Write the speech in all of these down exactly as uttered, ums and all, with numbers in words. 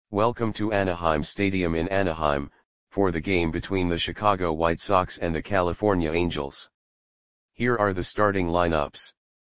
Welcome to Anaheim Stadium in Anaheim, for the game between the Chicago White Sox and the California Angels. Here are the starting lineups.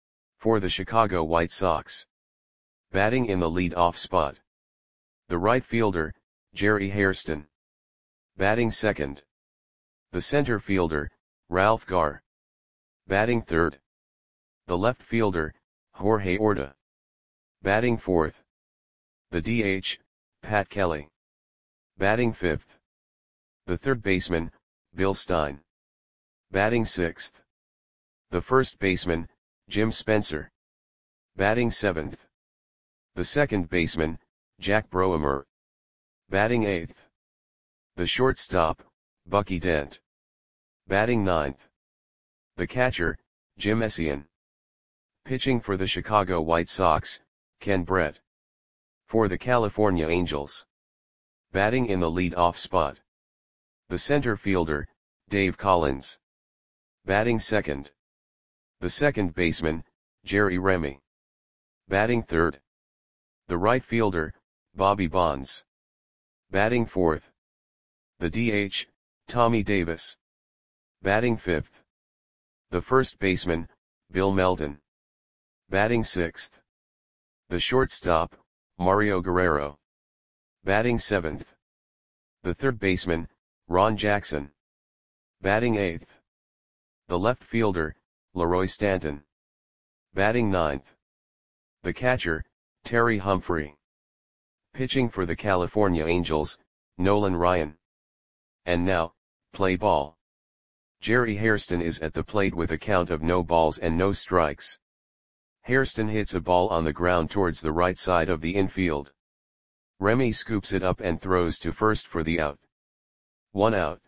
For the Chicago White Sox. Batting in the lead-off spot. The right fielder, Jerry Hairston. Batting second. The center fielder, Ralph Garr. Batting third. The left fielder, Jorge Orta. Batting fourth. The D H, Pat Kelly. Batting fifth. The third baseman, Bill Stein. Batting sixth. The first baseman, Jim Spencer. Batting seventh. The second baseman, Jack Broemer. Batting eighth. The shortstop, Bucky Dent. Batting ninth. The catcher, Jim Essien. Pitching for the Chicago White Sox, Ken Brett. For the California Angels. Batting in the lead-off spot. The center fielder, Dave Collins. Batting second. The second baseman, Jerry Remy. Batting third. The right fielder, Bobby Bonds. Batting fourth. The D H, Tommy Davis. Batting fifth. The first baseman, Bill Melton. Batting sixth. The shortstop, Mario Guerrero. Batting seventh. The third baseman, Ron Jackson. Batting eighth. The left fielder, Leroy Stanton. Batting ninth. The catcher, Terry Humphrey. Pitching for the California Angels, Nolan Ryan. And now, play ball. Jerry Hairston is at the plate with a count of no balls and no strikes. Hairston hits a ball on the ground towards the right side of the infield. Remy scoops it up and throws to first for the out. One out.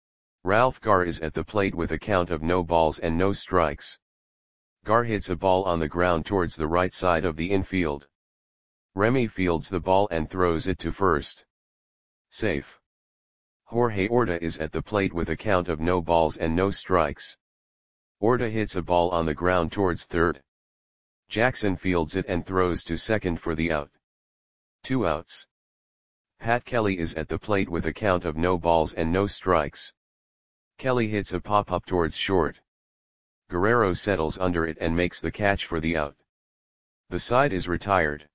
Ralph Garr is at the plate with a count of no balls and no strikes. Garr hits a ball on the ground towards the right side of the infield. Remy fields the ball and throws it to first. Safe. Jorge Orta is at the plate with a count of no balls and no strikes. Orta hits a ball on the ground towards third. Jackson fields it and throws to second for the out. Two outs. Pat Kelly is at the plate with a count of no balls and no strikes. Kelly hits a pop-up towards short. Guerrero settles under it and makes the catch for the out. The side is retired.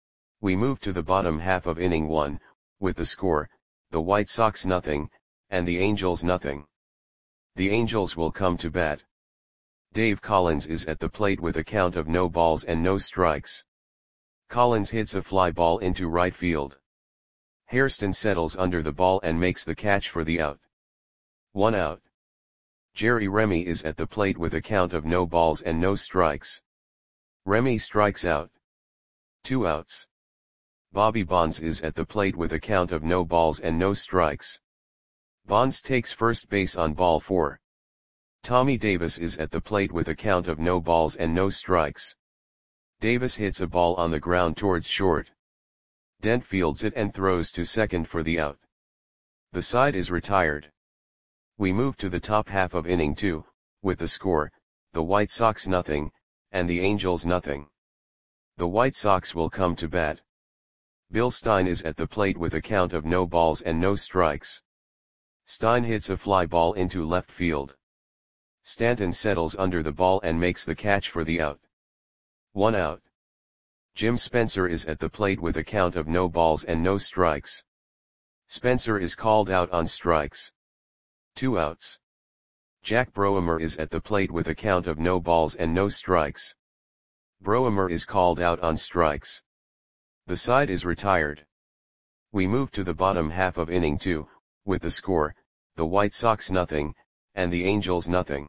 We move to the bottom half of inning one, with the score, the White Sox nothing, and the Angels nothing. The Angels will come to bat. Dave Collins is at the plate with a count of no balls and no strikes. Collins hits a fly ball into right field. Hairston settles under the ball and makes the catch for the out. One out. Jerry Remy is at the plate with a count of no balls and no strikes. Remy strikes out. Two outs. Bobby Bonds is at the plate with a count of no balls and no strikes. Bonds takes first base on ball four. Tommy Davis is at the plate with a count of no balls and no strikes. Davis hits a ball on the ground towards short. Dent fields it and throws to second for the out. The side is retired. We move to the top half of inning two, with the score, the White Sox nothing, and the Angels nothing. The White Sox will come to bat. Bill Stein is at the plate with a count of no balls and no strikes. Stein hits a fly ball into left field. Stanton settles under the ball and makes the catch for the out. One out. Jim Spencer is at the plate with a count of no balls and no strikes. Spencer is called out on strikes. Two outs. Jack Broemer is at the plate with a count of no balls and no strikes. Broemer is called out on strikes. The side is retired. We move to the bottom half of inning two, with the score, the White Sox nothing, and the Angels nothing.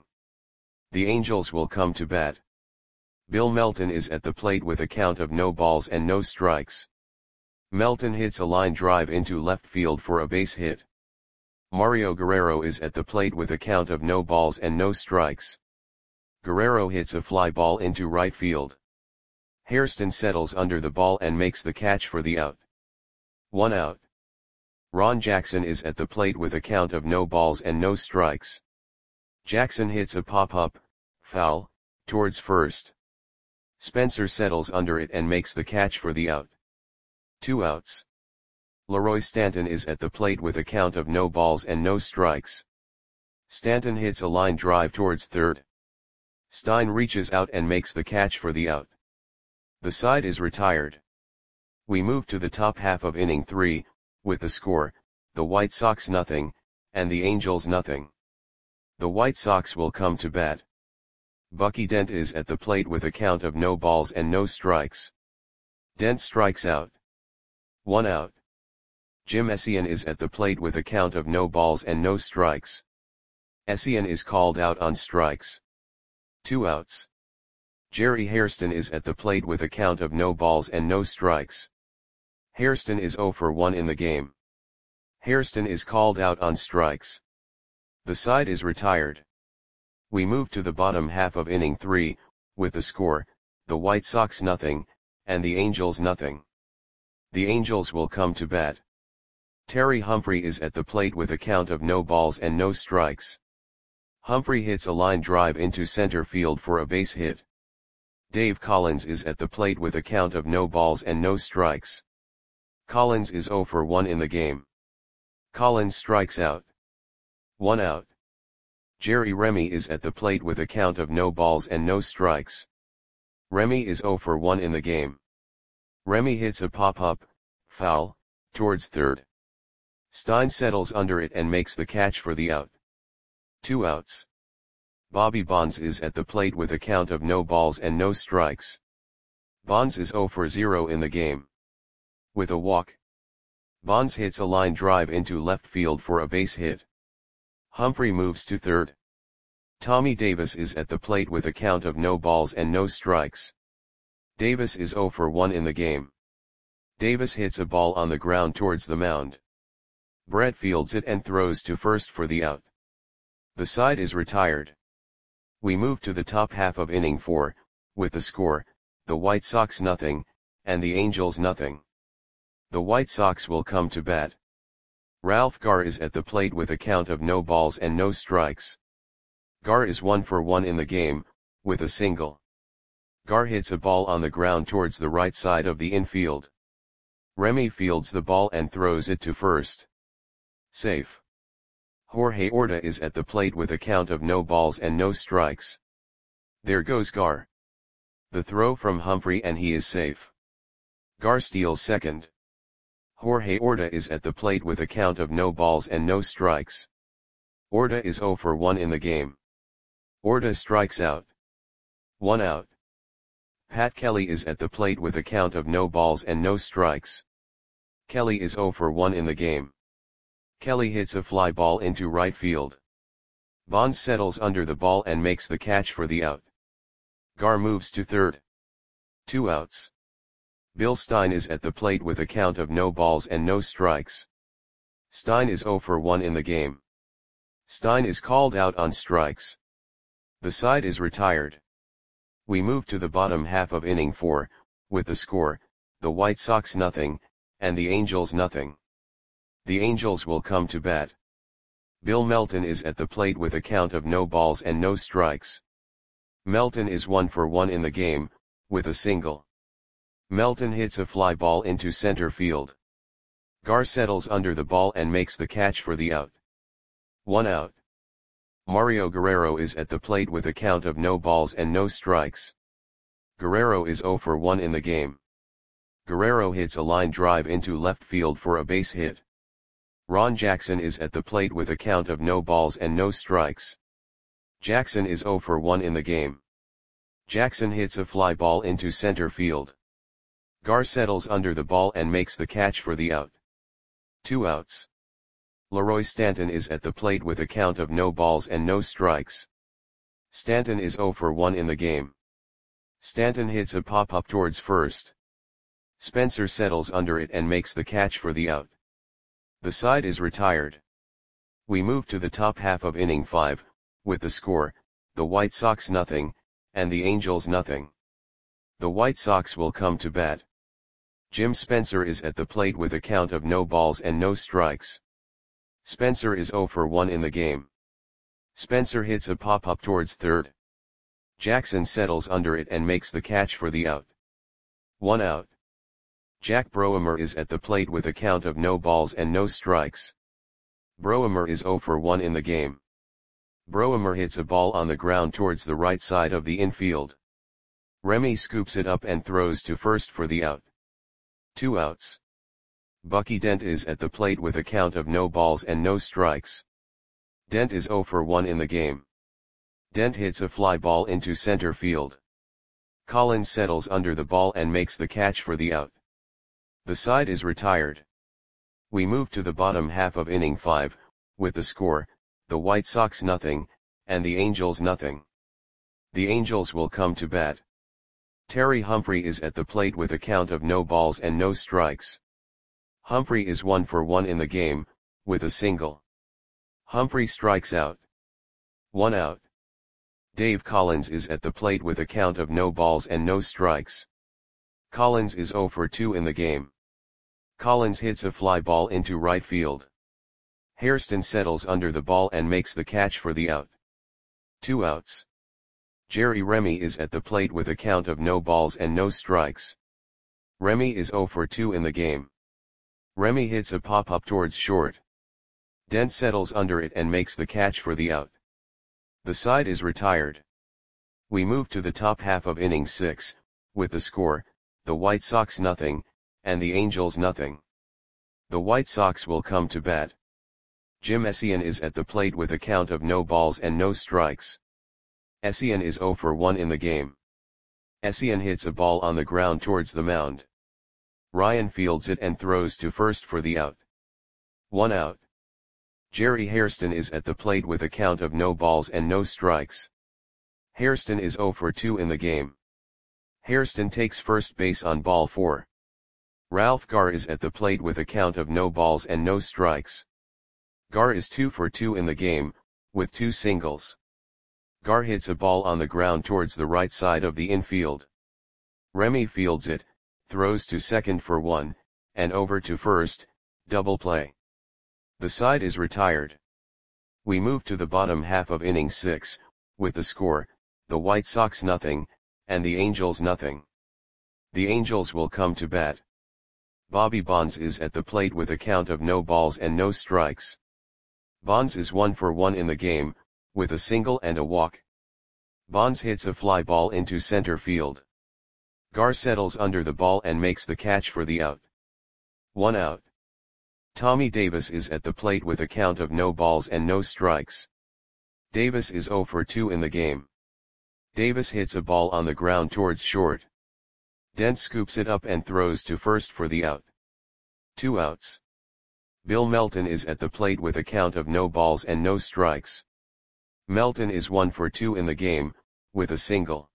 The Angels will come to bat. Bill Melton is at the plate with a count of no balls and no strikes. Melton hits a line drive into left field for a base hit. Mario Guerrero is at the plate with a count of no balls and no strikes. Guerrero hits a fly ball into right field. Hairston settles under the ball and makes the catch for the out. One out. Ron Jackson is at the plate with a count of no balls and no strikes. Jackson hits a pop-up, foul, towards first. Spencer settles under it and makes the catch for the out. Two outs. Leroy Stanton is at the plate with a count of no balls and no strikes. Stanton hits a line drive towards third. Stein reaches out and makes the catch for the out. The side is retired. We move to the top half of inning three, with the score, the White Sox nothing, and the Angels nothing. The White Sox will come to bat. Bucky Dent is at the plate with a count of no balls and no strikes. Dent strikes out. One out. Jim Essien is at the plate with a count of no balls and no strikes. Essien is called out on strikes. Two outs. Jerry Hairston is at the plate with a count of no balls and no strikes. Hairston is oh for one in the game. Hairston is called out on strikes. The side is retired. We move to the bottom half of inning three, with the score, the White Sox nothing, and the Angels nothing. The Angels will come to bat. Terry Humphrey is at the plate with a count of no balls and no strikes. Humphrey hits a line drive into center field for a base hit. Dave Collins is at the plate with a count of no balls and no strikes. Collins is oh for one in the game. Collins strikes out. One out. Jerry Remy is at the plate with a count of no balls and no strikes. Remy is oh for one in the game. Remy hits a pop-up, foul, towards third. Stein settles under it and makes the catch for the out. Two outs. Bobby Bonds is at the plate with a count of no balls and no strikes. Bonds is oh for zero in the game. With a walk. Bonds hits a line drive into left field for a base hit. Humphrey moves to third. Tommy Davis is at the plate with a count of no balls and no strikes. Davis is oh for one in the game. Davis hits a ball on the ground towards the mound. Brett fields it and throws to first for the out. The side is retired. We move to the top half of inning four, with the score, the White Sox nothing, and the Angels nothing. The White Sox will come to bat. Ralph Garr is at the plate with a count of no balls and no strikes. Garr is one for one in the game, with a single. Garr hits a ball on the ground towards the right side of the infield. Remy fields the ball and throws it to first. Safe. Jorge Orta is at the plate with a count of no balls and no strikes. There goes Garr. The throw from Humphrey and he is safe. Garr steals second. Jorge Orta is at the plate with a count of no balls and no strikes. Orta is oh for one in the game. Orta strikes out. One out. Pat Kelly is at the plate with a count of no balls and no strikes. Kelly is oh for one in the game. Kelly hits a fly ball into right field. Bonds settles under the ball and makes the catch for the out. Garr moves to third. Two outs. Bill Stein is at the plate with a count of no balls and no strikes. Stein is oh for one in the game. Stein is called out on strikes. The side is retired. We move to the bottom half of inning four, with the score, the White Sox nothing, and the Angels nothing. The Angels will come to bat. Bill Melton is at the plate with a count of no balls and no strikes. Melton is one for one in the game, with a single. Melton hits a fly ball into center field. Garr settles under the ball and makes the catch for the out. One out. Mario Guerrero is at the plate with a count of no balls and no strikes. Guerrero is oh for one in the game. Guerrero hits a line drive into left field for a base hit. Ron Jackson is at the plate with a count of no balls and no strikes. Jackson is oh for one in the game. Jackson hits a fly ball into center field. Garr settles under the ball and makes the catch for the out. Two outs. Leroy Stanton is at the plate with a count of no balls and no strikes. Stanton is oh for one in the game. Stanton hits a pop-up towards first. Spencer settles under it and makes the catch for the out. The side is retired. We move to the top half of inning five, with the score, the White Sox nothing, and the Angels nothing. The White Sox will come to bat. Jim Spencer is at the plate with a count of no balls and no strikes. Spencer is oh for one in the game. Spencer hits a pop-up towards third. Jackson settles under it and makes the catch for the out. One out. Jack Broemer is at the plate with a count of no balls and no strikes. Broemer is zero for one in the game. Broemer hits a ball on the ground towards the right side of the infield. Remy scoops it up and throws to first for the out. Two outs. Bucky Dent is at the plate with a count of no balls and no strikes. Dent is zero for one in the game. Dent hits a fly ball into center field. Collins settles under the ball and makes the catch for the out. The side is retired. We move to the bottom half of inning five, with the score, the White Sox nothing, and the Angels nothing. The Angels will come to bat. Terry Humphrey is at the plate with a count of no balls and no strikes. Humphrey is one for one in the game, with a single. Humphrey strikes out. One out. Dave Collins is at the plate with a count of no balls and no strikes. Collins is zero for two in the game. Collins hits a fly ball into right field. Hairston settles under the ball and makes the catch for the out. Two outs. Jerry Remy is at the plate with a count of no balls and no strikes. Remy is zero for two in the game. Remy hits a pop-up towards short. Dent settles under it and makes the catch for the out. The side is retired. We move to the top half of inning six, with the score, the White Sox nothing, and the Angels nothing. The White Sox will come to bat. Jim Essien is at the plate with a count of no balls and no strikes. Essien is zero for one in the game. Essien hits a ball on the ground towards the mound. Ryan fields it and throws to first for the out. One out. Jerry Hairston is at the plate with a count of no balls and no strikes. Hairston is zero for two in the game. Hairston takes first base on ball four. Ralph Garr is at the plate with a count of no balls and no strikes. Garr is two for two in the game, with two singles. Garr hits a ball on the ground towards the right side of the infield. Remy fields it, throws to second for one, and over to first, double play. The side is retired. We move to the bottom half of inning six, with the score, the White Sox nothing, and the Angels nothing. The Angels will come to bat. Bobby Bonds is at the plate with a count of no balls and no strikes. Bonds is one for one in the game, with a single and a walk. Bonds hits a fly ball into center field. Garr settles under the ball and makes the catch for the out. One out. Tommy Davis is at the plate with a count of no balls and no strikes. Davis is zero for two in the game. Davis hits a ball on the ground towards short. Dent scoops it up and throws to first for the out. Two outs. Bill Melton is at the plate with a count of no balls and no strikes. Melton is one for two in the game, with a single.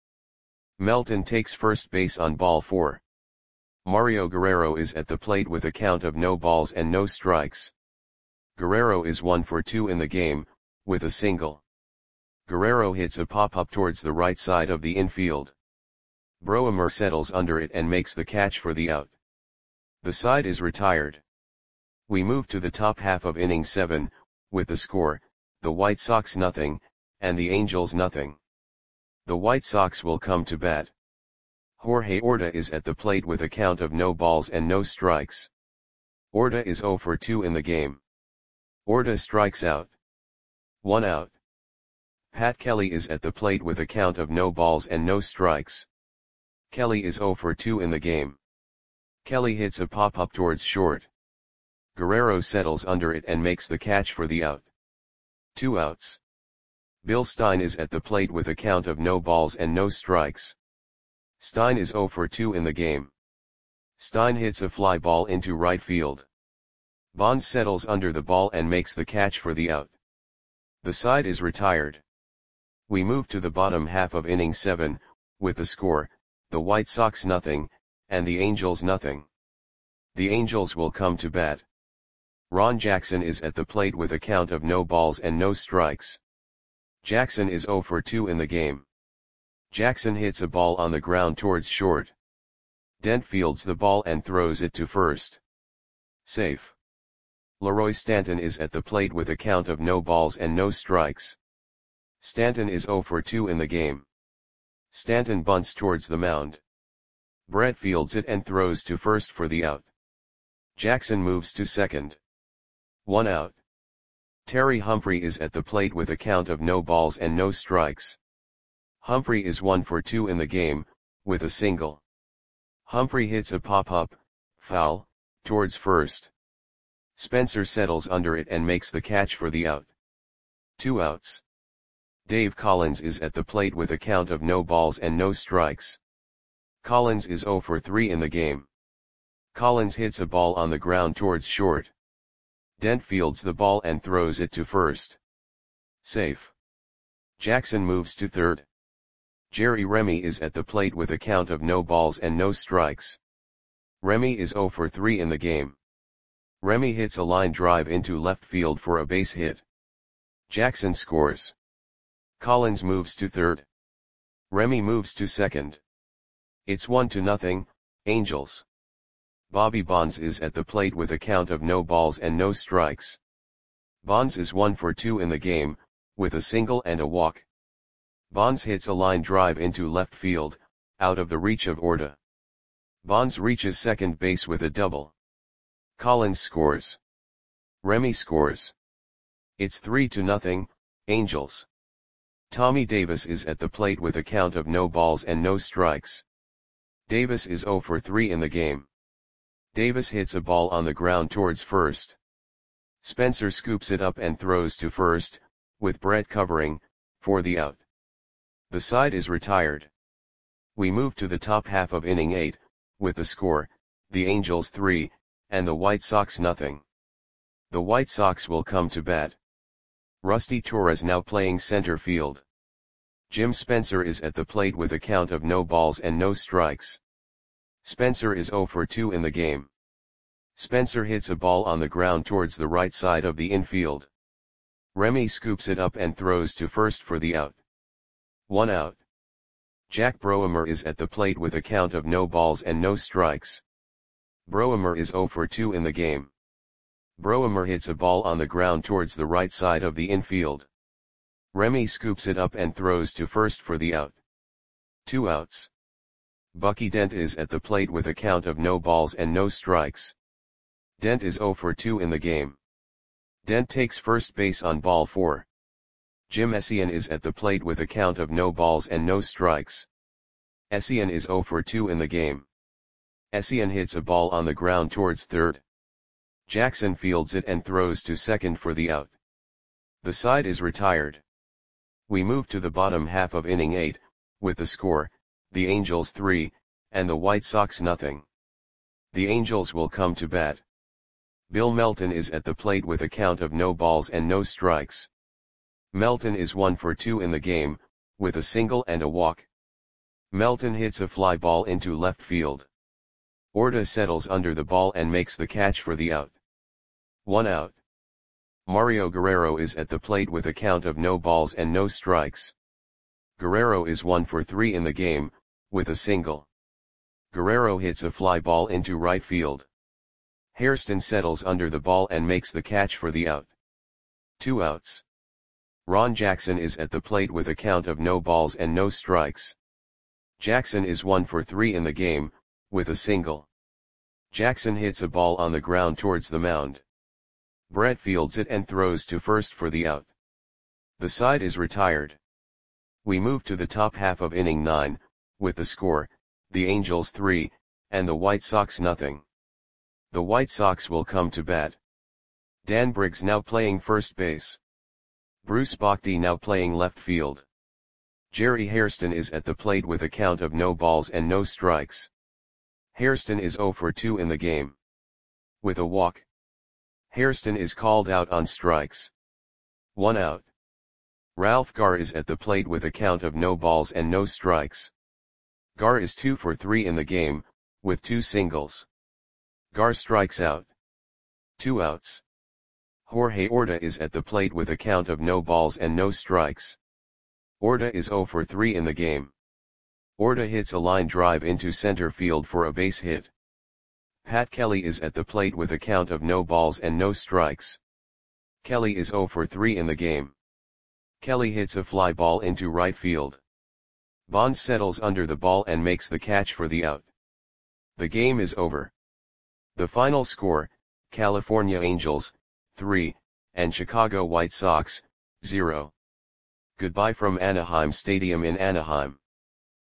Melton takes first base on ball four. Mario Guerrero is at the plate with a count of no balls and no strikes. Guerrero is one for two in the game, with a single. Guerrero hits a pop-up towards the right side of the infield. Broemer settles under it and makes the catch for the out. The side is retired. We move to the top half of inning seven, with the score, the White Sox nothing, and the Angels nothing. The White Sox will come to bat. Jorge Orta is at the plate with a count of no balls and no strikes. Orta is zero for two in the game. Orta strikes out. One out. Pat Kelly is at the plate with a count of no balls and no strikes. Kelly is zero for two in the game. Kelly hits a pop-up towards short. Guerrero settles under it and makes the catch for the out. Two outs. Bill Stein is at the plate with a count of no balls and no strikes. Stein is zero for two in the game. Stein hits a fly ball into right field. Bonds settles under the ball and makes the catch for the out. The side is retired. We move to the bottom half of inning seven, with the score, the White Sox nothing, and the Angels nothing. The Angels will come to bat. Ron Jackson is at the plate with a count of no balls and no strikes. Jackson is zero for two in the game. Jackson hits a ball on the ground towards short. Dent fields the ball and throws it to first. Safe. Leroy Stanton is at the plate with a count of no balls and no strikes. Stanton is zero for two in the game. Stanton bunts towards the mound. Brett fields it and throws to first for the out. Jackson moves to second. One out. Terry Humphrey is at the plate with a count of no balls and no strikes. Humphrey is one for two in the game, with a single. Humphrey hits a pop-up, foul, towards first. Spencer settles under it and makes the catch for the out. Two outs. Dave Collins is at the plate with a count of no balls and no strikes. Collins is zero for three in the game. Collins hits a ball on the ground towards short. Dent fields the ball and throws it to first. Safe. Jackson moves to third. Jerry Remy is at the plate with a count of no balls and no strikes. Remy is zero for three in the game. Remy hits a line drive into left field for a base hit. Jackson scores. Collins moves to third. Remy moves to second. It's one to nothing, Angels. Bobby Bonds is at the plate with a count of no balls and no strikes. Bonds is one for two in the game, with a single and a walk. Bonds hits a line drive into left field, out of the reach of Orta. Bonds reaches second base with a double. Collins scores. Remy scores. It's three to nothing, Angels. Tommy Davis is at the plate with a count of no balls and no strikes. Davis is zero for three in the game. Davis hits a ball on the ground towards first. Spencer scoops it up and throws to first, with Brett covering, for the out. The side is retired. We move to the top half of inning eight, with the score, the Angels three, and the White Sox nothing. The White Sox will come to bat. Rusty Torres now playing center field. Jim Spencer is at the plate with a count of no balls and no strikes. Spencer is zero for two in the game. Spencer hits a ball on the ground towards the right side of the infield. Remy scoops it up and throws to first for the out. One out. Jack Broemer is at the plate with a count of no balls and no strikes. Broemer is zero for two in the game. Broemer hits a ball on the ground towards the right side of the infield. Remy scoops it up and throws to first for the out. Two outs. Bucky Dent is at the plate with a count of no balls and no strikes. Dent is zero for two in the game. Dent takes first base on ball four. Jim Essien is at the plate with a count of no balls and no strikes. Essien is zero for two in the game. Essien hits a ball on the ground towards third. Jackson fields it and throws to second for the out. The side is retired. We move to the bottom half of inning eight, with the score, the Angels three, and the White Sox nothing. The Angels will come to bat. Bill Melton is at the plate with a count of no balls and no strikes. Melton is one for two in the game, with a single and a walk. Melton hits a fly ball into left field. Orta settles under the ball and makes the catch for the out. One out. Mario Guerrero is at the plate with a count of no balls and no strikes. Guerrero is one for three in the game, with a single. Guerrero hits a fly ball into right field. Hairston settles under the ball and makes the catch for the out. Two outs. Ron Jackson is at the plate with a count of no balls and no strikes. Jackson is one for three in the game, with a single. Jackson hits a ball on the ground towards the mound. Brett fields it and throws to first for the out. The side is retired. We move to the top half of inning nine, with the score, the Angels three, and the White Sox nothing. The White Sox will come to bat. Dan Briggs now playing first base. Bruce Bochy now playing left field. Jerry Hairston is at the plate with a count of no balls and no strikes. Hairston is zero for two in the game. With a walk. Hairston is called out on strikes. One out. Ralph Garr is at the plate with a count of no balls and no strikes. Garr is two for three in the game, with two singles. Garr strikes out. Two outs. Jorge Orta is at the plate with a count of no balls and no strikes. Orta is zero for three in the game. Orta hits a line drive into center field for a base hit. Pat Kelly is at the plate with a count of no balls and no strikes. Kelly is zero for three in the game. Kelly hits a fly ball into right field. Bonds settles under the ball and makes the catch for the out. The game is over. The final score, California Angels, three, and Chicago White Sox, zero. Goodbye from Anaheim Stadium in Anaheim.